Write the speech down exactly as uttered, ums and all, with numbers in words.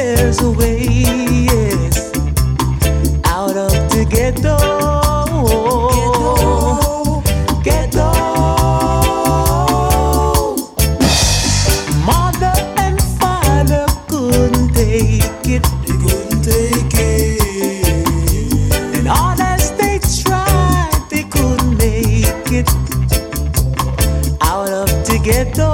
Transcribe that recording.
there's a way, yes, out of the ghetto. Ghetto, ghetto. Mother and father couldn't take it. They couldn't take it. And all as they tried, they couldn't make it out of the ghetto.